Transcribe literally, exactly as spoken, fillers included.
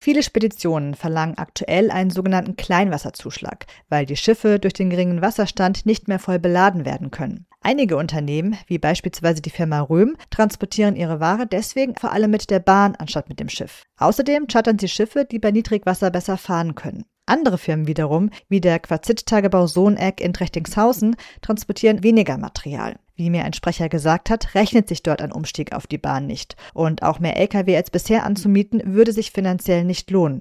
Viele Speditionen verlangen aktuell einen sogenannten Kleinwasserzuschlag, weil die Schiffe durch den geringen Wasserstand nicht mehr voll beladen werden können. Einige Unternehmen, wie beispielsweise die Firma Röhm, transportieren ihre Ware deswegen vor allem mit der Bahn anstatt mit dem Schiff. Außerdem chartern sie Schiffe, die bei Niedrigwasser besser fahren können. Andere Firmen wiederum, wie der Quarzit-Tagebau Sohneck in Trechtingshausen, transportieren weniger Material. Wie mir ein Sprecher gesagt hat, rechnet sich dort ein Umstieg auf die Bahn nicht. Und auch mehr Lkw als bisher anzumieten, würde sich finanziell nicht lohnen.